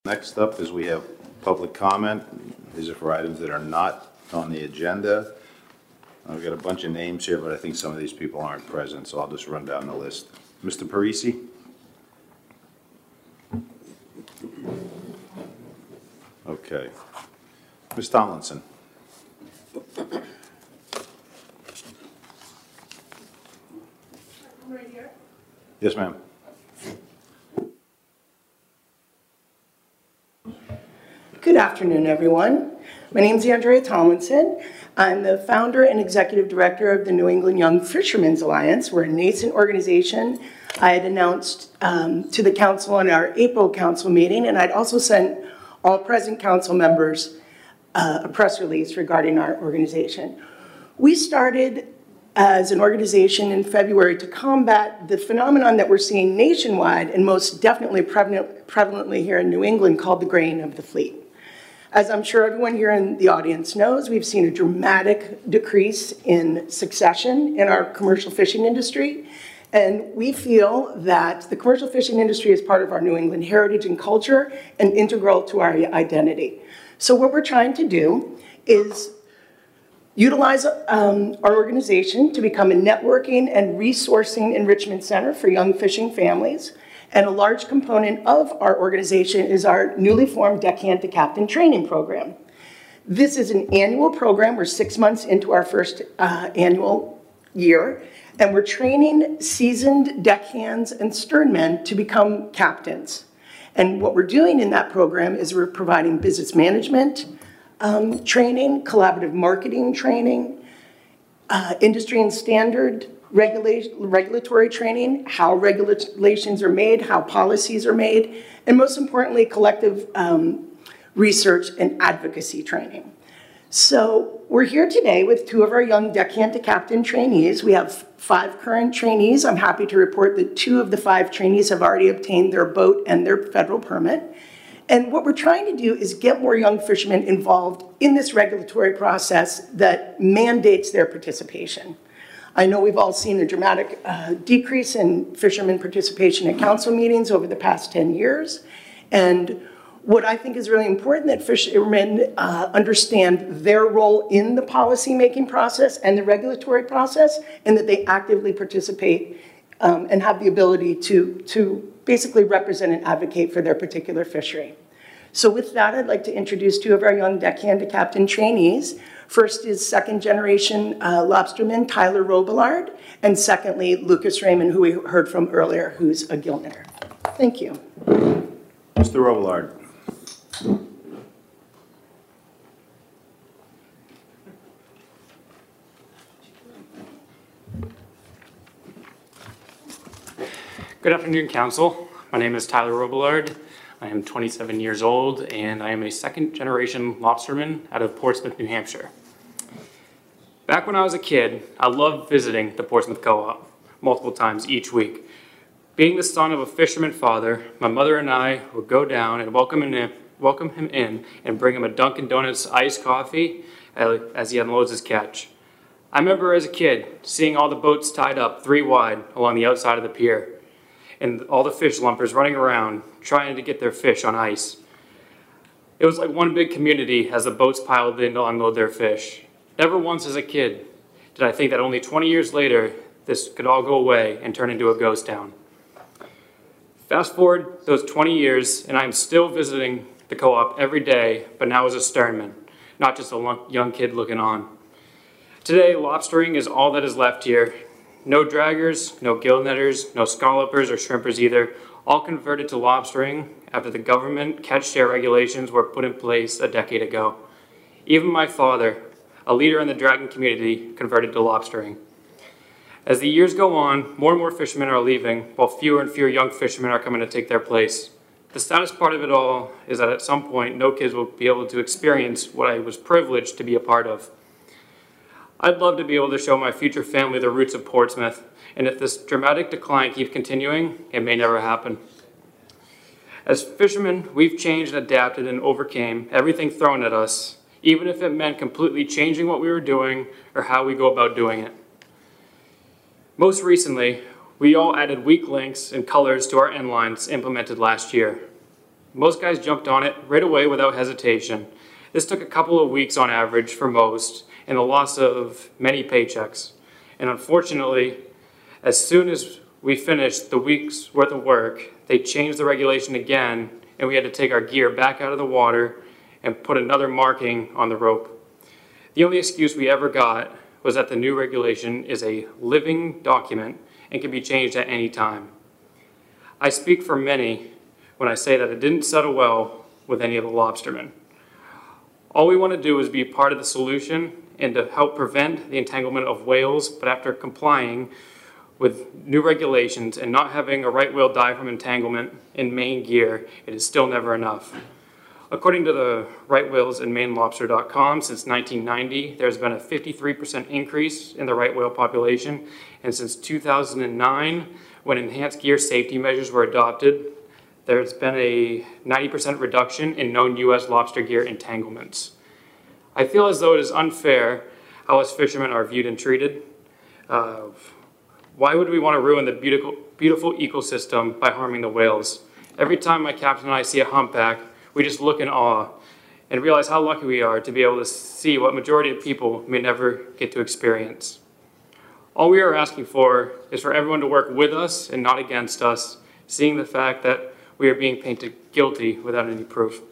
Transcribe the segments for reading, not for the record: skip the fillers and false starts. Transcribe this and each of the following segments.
Next up is we have public comment. These are for items that are not on the agenda. We've got a bunch of names here, but I think some of these people aren't present, so I'll just run down the list. Mr. Parisi? Okay. Ms. Tomlinson? Right here. Yes, ma'am. Good afternoon, everyone. My name is Andrea Tomlinson. I'm the founder and executive director of the New England Young Fishermen's Alliance. We're a nascent organization. I had announced to the council in our April council meeting, and I'd also sent all present council members a press release regarding our organization. We started as an organization in February to combat the phenomenon that we're seeing nationwide and most definitely prevalently here in New England called the graying of the fleet. As I'm sure everyone here in the audience knows, we've seen a dramatic decrease in succession in our commercial fishing industry. And we feel that the commercial fishing industry is part of our New England heritage and culture and integral to our identity. So what we're trying to do is utilize our organization to become a networking and resourcing enrichment center for young fishing families. And a large component of our organization is our newly formed Deckhand to Captain training program. This is an annual program. We're 6 months into our first annual year, and we're training seasoned deckhands and sternmen to become captains. And what we're doing in that program is we're providing business management training, collaborative marketing training, industry and standard regulatory training, how regulations are made, how policies are made, and most importantly, collective research and advocacy training. So we're here today with 2 of our young Deckhand to Captain trainees. We have 5 current trainees. I'm happy to report that 2 of the 5 trainees have already obtained their boat and their federal permit. And what we're trying to do is get more young fishermen involved in this regulatory process that mandates their participation. I know we've all seen a dramatic decrease in fishermen participation at council meetings over the past 10 years. And what I think is really important that fishermen understand their role in the policy-making process and the regulatory process, and that they actively participate and have the ability to basically represent and advocate for their particular fishery. So with that, I'd like to introduce 2 of our young Deckhand to Captain trainees. First is second-generation lobsterman Tyler Robillard, and secondly, Lucas Raymond, who we heard from earlier, who's a gillnetter. Thank you. Mr. Robillard. Good afternoon, Council. My name is Tyler Robillard. I am 27 years old, and I am a second-generation lobsterman out of Portsmouth, New Hampshire. Back when I was a kid, I loved visiting the Portsmouth Co-op multiple times each week. Being the son of a fisherman father, my mother and I would go down and welcome him in and bring him a Dunkin' Donuts iced coffee as he unloads his catch. I remember as a kid seeing all the boats tied up 3 wide along the outside of the pier, and all the fish lumpers running around trying to get their fish on ice. It was like one big community as the boats piled in to unload their fish. Never once as a kid did I think that only 20 years later this could all go away and turn into a ghost town. Fast forward those 20 years and I'm still visiting the co-op every day, but now as a sternman, not just a young kid looking on. Today, lobstering is all that is left here. No draggers, no gill netters, no scallopers or shrimpers either, all converted to lobstering after the government catch share regulations were put in place a decade ago. Even my father, a leader in the dragging community, converted to lobstering. As the years go on, more and more fishermen are leaving, while fewer and fewer young fishermen are coming to take their place. The saddest part of it all is that at some point, no kids will be able to experience what I was privileged to be a part of. I'd love to be able to show my future family the roots of Portsmouth, and if this dramatic decline keeps continuing, it may never happen. As fishermen, we've changed and adapted and overcame everything thrown at us, even if it meant completely changing what we were doing or how we go about doing it. Most recently, we all added weak links and colors to our end lines implemented last year. Most guys jumped on it right away without hesitation. This took a couple of weeks on average for most, and the loss of many paychecks. And unfortunately, as soon as we finished the week's worth of work, they changed the regulation again, and we had to take our gear back out of the water and put another marking on the rope. The only excuse we ever got was that the new regulation is a living document and can be changed at any time. I speak for many when I say that it didn't settle well with any of the lobstermen. All we want to do is be part of the solution and to help prevent the entanglement of whales, but after complying with new regulations and not having a right whale die from entanglement in Maine gear, it is still never enough. According to the right whales in MaineLobster.com, since 1990, there's been a 53% increase in the right whale population, and since 2009, when enhanced gear safety measures were adopted, there's been a 90% reduction in known U.S. lobster gear entanglements. I feel as though it is unfair how us fishermen are viewed and treated. Why would we want to ruin the beautiful ecosystem by harming the whales? Every time my captain and I see a humpback, we just look in awe and realize how lucky we are to be able to see what majority of people may never get to experience. All we are asking for is for everyone to work with us and not against us, seeing the fact that we are being painted guilty without any proof.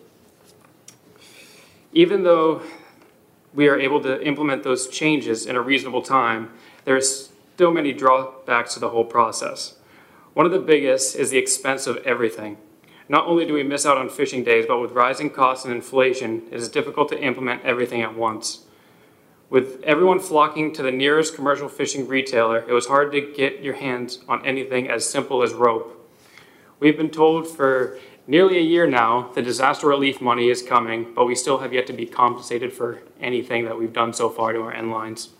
Even though we are able to implement those changes in a reasonable time, there are still many drawbacks to the whole process. One of the biggest is the expense of everything. Not only do we miss out on fishing days, but with rising costs and inflation, it is difficult to implement everything at once. With everyone flocking to the nearest commercial fishing retailer, it was hard to get your hands on anything as simple as rope. We've been told for nearly a year now the disaster relief money is coming, but we still have yet to be compensated for anything that we've done so far to our end lines.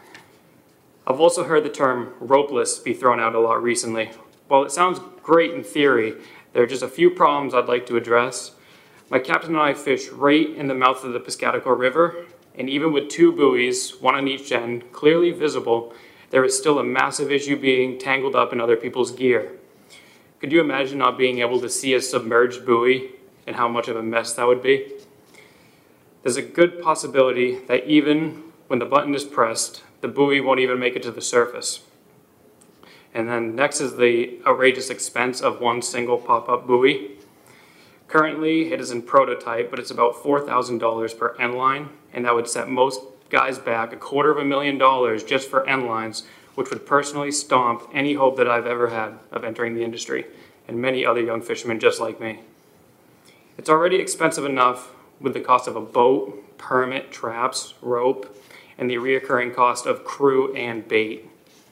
I've also heard the term ropeless be thrown out a lot recently. While it sounds great in theory, there are just a few problems I'd like to address. My captain and I fish right in the mouth of the Piscataqua River, and even with two buoys, one on each end, clearly visible, there is still a massive issue being tangled up in other people's gear. Could you imagine not being able to see a submerged buoy and how much of a mess that would be? There's a good possibility that even when the button is pressed, the buoy won't even make it to the surface. And then next is the outrageous expense of one single pop-up buoy. Currently, it is in prototype, but it's about $4,000 per end line, and that would set most guys back $250,000 just for end lines, which would personally stomp any hope that I've ever had of entering the industry, and many other young fishermen just like me. It's already expensive enough with the cost of a boat, permit, traps, rope, and the reoccurring cost of crew and bait.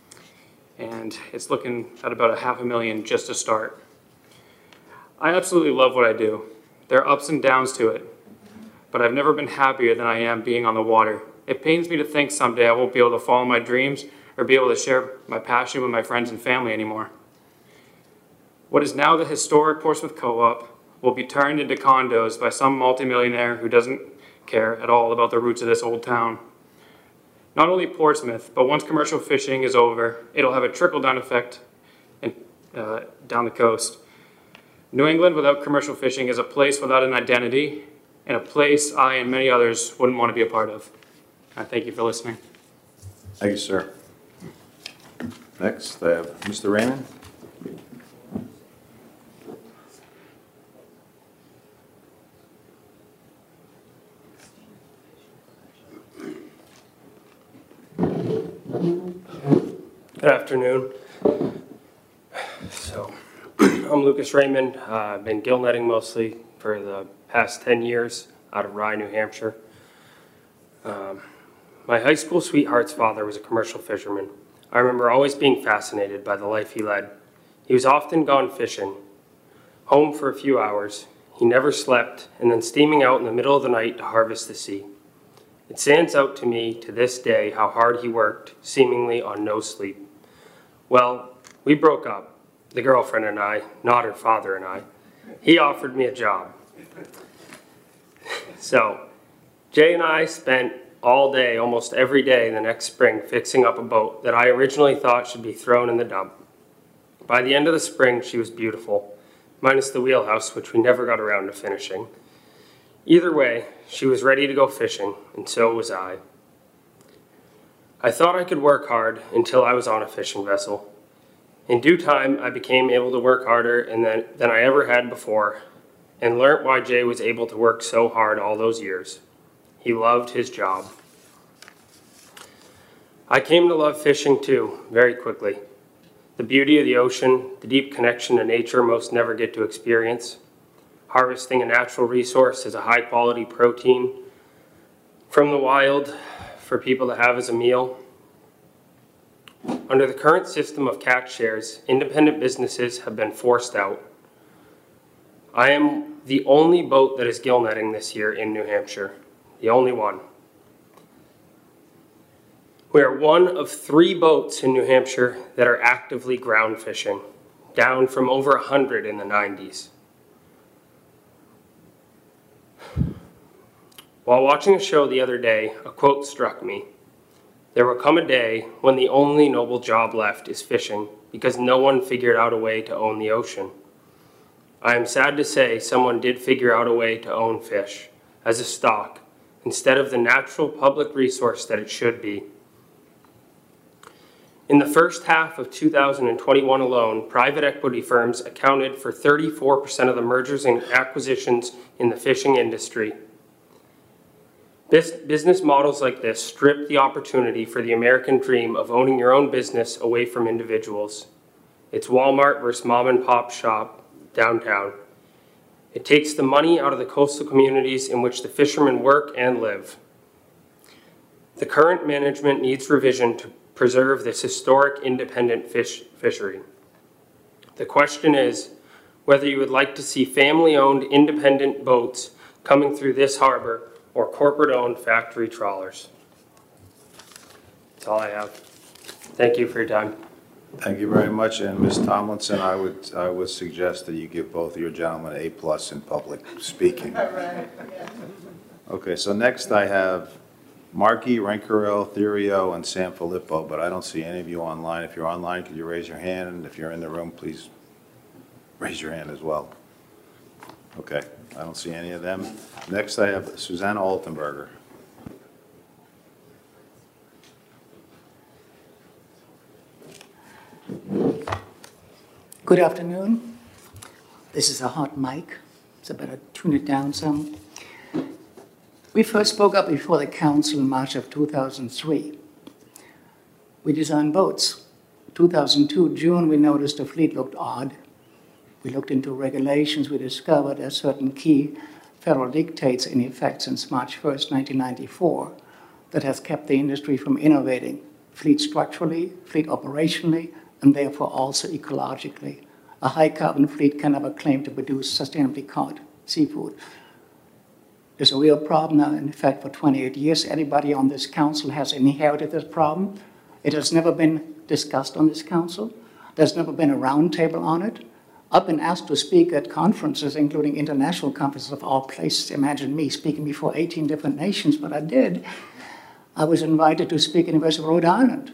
And it's looking at about $500,000 just to start. I absolutely love what I do. There are ups and downs to it, but I've never been happier than I am being on the water. It pains me to think someday I won't be able to follow my dreams or be able to share my passion with my friends and family anymore. What is now the historic Portsmouth Co-op will be turned into condos by some multimillionaire who doesn't care at all about the roots of this old town. Not only Portsmouth, but once commercial fishing is over, it'll have a trickle-down effect down the coast. New England without commercial fishing is a place without an identity, and a place I and many others wouldn't want to be a part of. I thank you for listening. Thank you, sir. Next, I have Mr. Raymond. Good afternoon. So, I'm Lucas Raymond. I've been gill netting mostly for the past 10 years out of Rye, New Hampshire. My high school sweetheart's father was a commercial fisherman. I remember always being fascinated by the life he led. He was often gone fishing, home for a few hours. He never slept, and then steaming out in the middle of the night to harvest the sea. It stands out to me to this day how hard he worked, seemingly on no sleep. Well, we broke up, the girlfriend and I, not her father and I. He offered me a job. So, Jay and I spent all day, almost every day the next spring, fixing up a boat that I originally thought should be thrown in the dump. By the end of the spring, she was beautiful. minus the wheelhouse, which we never got around to finishing. Either way, she was ready to go fishing, and so was I. I thought I could work hard until I was on a fishing vessel. In due time, I became able to work harder than I ever had before, and learnt why Jay was able to work so hard all those years. He loved his job. I came to love fishing too, very quickly. The beauty of the ocean, the deep connection to nature most never get to experience, harvesting a natural resource as a high-quality protein from the wild for people to have as a meal. Under the current system of catch shares, independent businesses have been forced out. I am the only boat that is gill netting this year in New Hampshire, the only one. We are one of 3 boats in New Hampshire that are actively ground fishing, down from over 100 in the 90s. While watching a show the other day, a quote struck me. There will come a day when the only noble job left is fishing because no one figured out a way to own the ocean. I am sad to say someone did figure out a way to own fish as a stock instead of the natural public resource that it should be. In the first half of 2021 alone, private equity firms accounted for 34% of the mergers and acquisitions in the fishing industry. Business models like this strip the opportunity for the American dream of owning your own business away from individuals. It's Walmart versus mom and pop shop downtown. It takes the money out of the coastal communities in which the fishermen work and live. The current management needs revision to preserve this historic independent fishery. The question is whether you would like to see family-owned independent boats coming through this harbor or corporate-owned factory trawlers. That's all I have. Thank you for your time. Thank you very much, and Ms. Tomlinson, I would suggest that you give both of your gentlemen A+ in public speaking. All right. Yeah. Okay, so next I have Markey, Renkerel, Therio, and San Filippo, but I don't see any of you online. If you're online, could you raise your hand? And if you're in the room, please raise your hand as well. Okay, I don't see any of them. Next I have Susanna Altenberger. Good afternoon. This is a hot mic, so I better tune it down some. We first spoke up before the council in March of 2003. We designed boats. 2002, June, we noticed the fleet looked odd. We looked into regulations. We discovered there are certain key federal dictates in effect since March 1st, 1994, that has kept the industry from innovating, fleet structurally, fleet operationally, and therefore also ecologically. A high-carbon fleet can never claim to produce sustainably caught seafood. There's a real problem now. In fact, for 28 years, anybody on this council has inherited this problem. It has never been discussed on this council. There's never been a roundtable on it. I've been asked to speak at conferences, including international conferences of all places. Imagine me speaking before 18 different nations, but I did. I was invited to speak at the University of Rhode Island,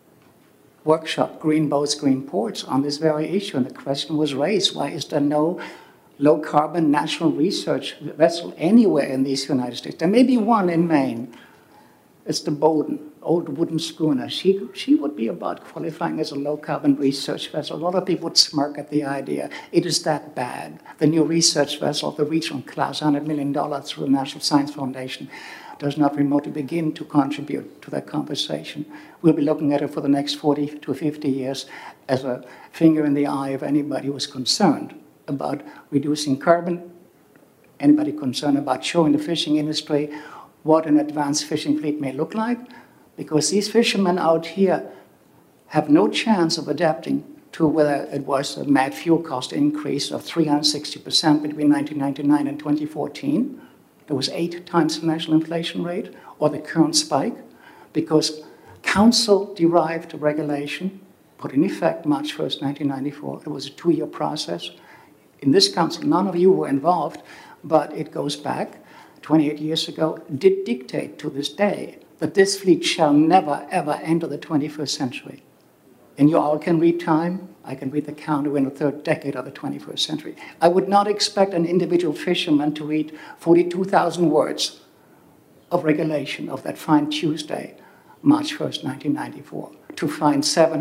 workshop, Green Boats, Green Ports, on this very issue. And the question was raised, why is there no low-carbon national research vessel anywhere in these United States? There may be one in Maine. It's the Bowden, old wooden schooner. She would be about qualifying as a low-carbon research vessel. A lot of people would smirk at the idea. It is that bad. The new research vessel of the regional class, $100 million through the National Science Foundation, does not remotely begin to contribute to that conversation. We'll be looking at it for the next 40 to 50 years as a finger in the eye of anybody who is concerned about reducing carbon, anybody concerned about showing the fishing industry what an advanced fishing fleet may look like, because these fishermen out here have no chance of adapting to whether it was a mad fuel cost increase of 360% between 1999 and 2014. There was 8 times the national inflation rate, or the current spike, because council-derived regulation put in effect March 1st, 1994. It was a 2-year process. In this council, none of you were involved, but it goes back 28 years ago, did dictate to this day that this fleet shall never, ever enter the 21st century. And you all can read time. I can read the calendar. We're in the third decade of the 21st century. I would not expect an individual fisherman to read 42,000 words of regulation of that fine Tuesday, March 1st, 1994, to find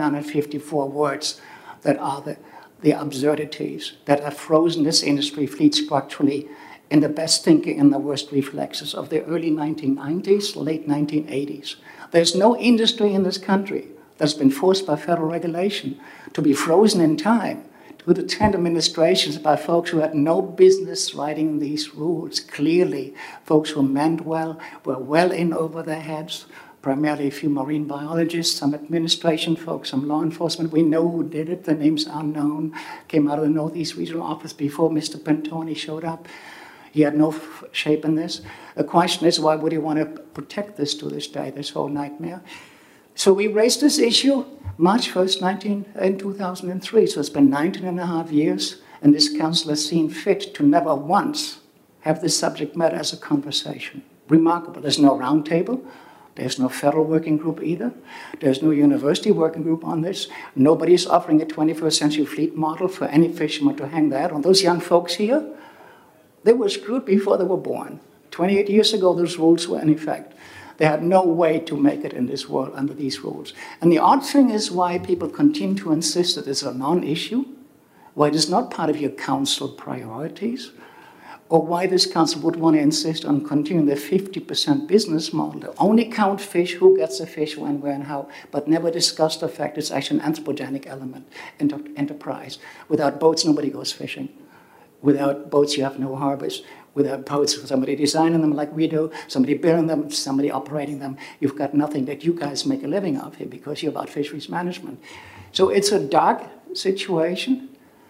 754 words that are the absurdities that have frozen this industry fleet structurally in the best thinking and the worst reflexes of the early 1990s, late 1980s. There's no industry in this country that's been forced by federal regulation to be frozen in time to the 10 administrations by folks who had no business writing these rules. Clearly, folks who meant well, were well in over their heads, primarily a few marine biologists, some administration folks, some law enforcement. We know who did it. The names are known. Came out of the Northeast Regional Office before Mr. Pentoni showed up. He had no shape in this. The question is, why would he want to protect this to this day, this whole nightmare? So we raised this issue March 1st, in 2003. So it's been 19.5 years, and this council has seen fit to never once have this subject matter as a conversation. Remarkable. There's no roundtable. There's no federal working group either. There's no university working group on this. Nobody's offering a 21st century fleet model for any fisherman to hang that on. Those young folks here, they were screwed before they were born. 28 years ago, those rules were in effect. They had no way to make it in this world under these rules. And the odd thing is why people continue to insist that it's a non-issue, why it is not part of your council priorities, or why this council would want to insist on continuing the 50% business model to only count fish, who gets the fish, when, where, and how, but never discuss the fact it's actually an anthropogenic element, enterprise. Without boats, nobody goes fishing. Without boats, you have no harbors. Without boats, somebody designing them like we do, somebody building them, somebody operating them, you've got nothing that you guys make a living of here because you're about fisheries management. So it's a dark situation.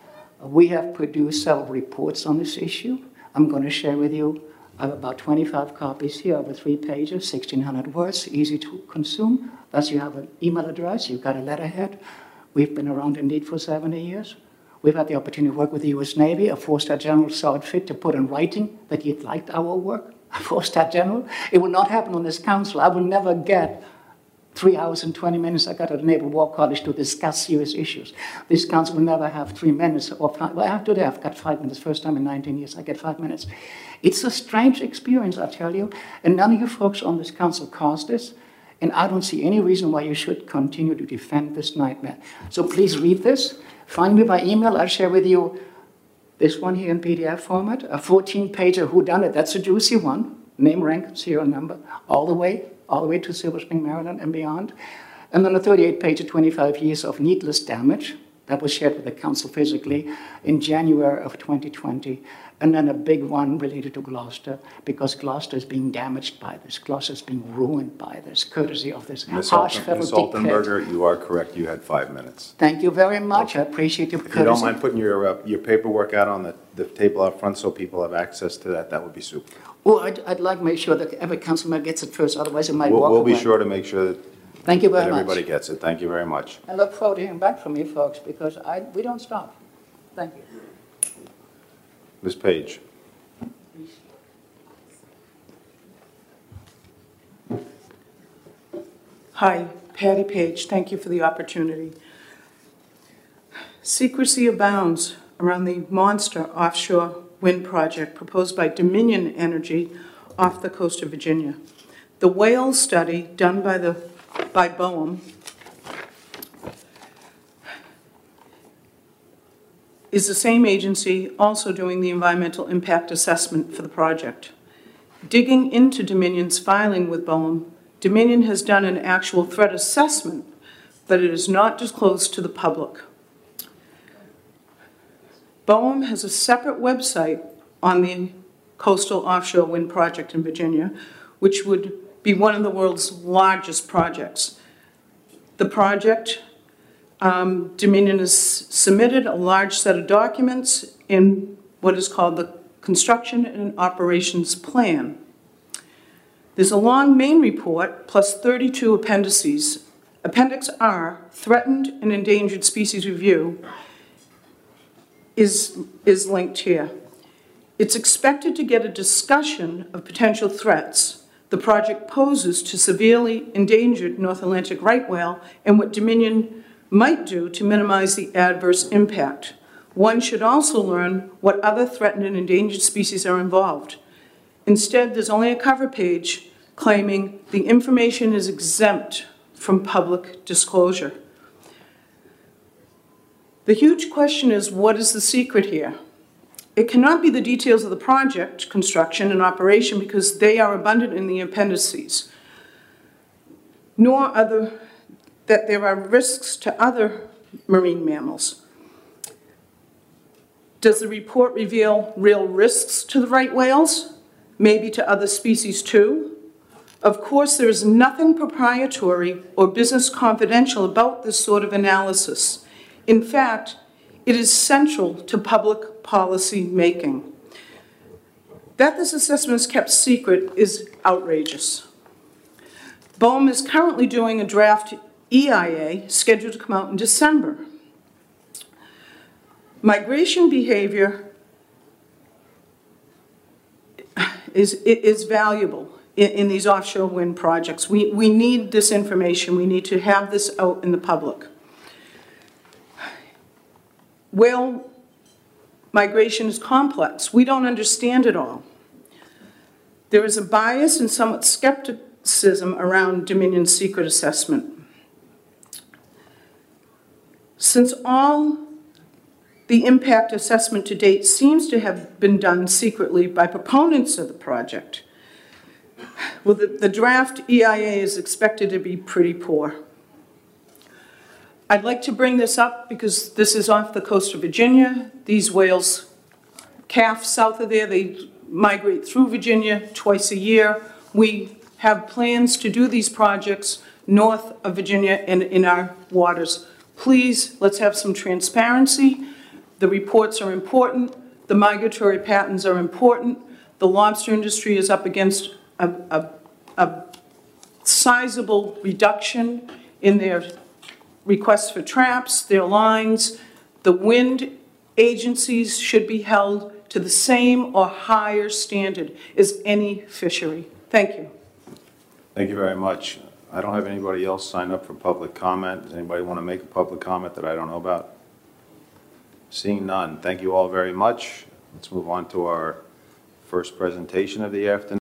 We have produced several reports on this issue. I'm going to share with you. I have about 25 copies here over 3 pages, 1,600 words, easy to consume. Thus, you have an email address, you've got a letterhead. We've been around indeed for 70 years. We've had the opportunity to work with the U.S. Navy. A four-star general saw it fit to put in writing that he liked our work. A four-star general. It will not happen on this council. I will never get 3 hours and 20 minutes I got at the Naval War College to discuss serious issues. This council will never have 3 minutes or 5. Well, today I've got 5 minutes. First time in 19 years I get 5 minutes. It's a strange experience, I tell you. And none of you folks on this council caused this. And I don't see any reason why you should continue to defend this nightmare. So please read this. Find me by email. I'll share with you this one here in PDF format. A 14-pager whodunit. That's a juicy one. Name, rank, serial number, all the way to Silver Spring, Maryland and beyond. And then a 38-page, 25 years of needless damage that was shared with the council physically in January of 2020. And then a big one related to Gloucester, because Gloucester is being damaged by this. Gloucester is being ruined by this, courtesy of this harsh federal Ms. dictate. Altenberger, you are correct. You had 5 minutes. Thank you very much. I appreciate your courtesy. If you don't mind putting your paperwork out on the table out front so people have access to that, that would be super. Well, I'd like to make sure that every councilman gets it first, otherwise it might walk away. We'll be sure to make sure that Thank you very much. everybody gets it. Thank you very much. I look forward to hearing back from you folks, because we don't stop. Thank you. Ms. Page. Hi, Patty Page. Thank you for the opportunity. Secrecy abounds around the monster offshore wind project proposed by Dominion Energy off the coast of Virginia. The whale study done by BOEM is the same agency also doing the environmental impact assessment for the project. Digging into Dominion's filing with BOEM, Dominion has done an actual threat assessment, but it is not disclosed to the public. BOEM has a separate website on the coastal offshore wind project in Virginia, which would be one of the world's largest projects. The project, Dominion has submitted a large set of documents in what is called the Construction and Operations Plan. There's a long main report plus 32 appendices. Appendix R, Threatened and Endangered Species Review, is linked here. It's expected to get a discussion of potential threats the project poses to severely endangered North Atlantic right whale and what Dominion might do to minimize the adverse impact. One should also learn what other threatened and endangered species are involved. Instead, there's only a cover page claiming the information is exempt from public disclosure. The huge question is, what is the secret here? It cannot be the details of the project, construction, and operation because they are abundant in the appendices, nor that there are risks to other marine mammals. Does the report reveal real risks to the right whales? Maybe to other species too? Of course, there is nothing proprietary or business confidential about this sort of analysis. In fact, it is central to public policy making. That this assessment is kept secret is outrageous. BOEM is currently doing a draft EIA scheduled to come out in December. Migration behavior is valuable in these offshore wind projects. We need this information. We need to have this out in the public. Whale migration is complex. We don't understand it all. There is a bias and somewhat skepticism around Dominion secret assessment. Since all the impact assessment to date seems to have been done secretly by proponents of the project, well, the draft EIA is expected to be pretty poor. I'd like to bring this up because this is off the coast of Virginia. These whales calf south of there. They migrate through Virginia twice a year. We have plans to do these projects north of Virginia and in our waters. Please, let's have some transparency. The reports are important. The migratory patterns are important. The lobster industry is up against a sizable reduction in their requests for traps, their lines. The wind agencies should be held to the same or higher standard as any fishery. Thank you. Thank you very much. I don't have anybody else sign up for public comment. Does anybody want to make a public comment that I don't know about? Seeing none, thank you all very much. Let's move on to our first presentation of the afternoon.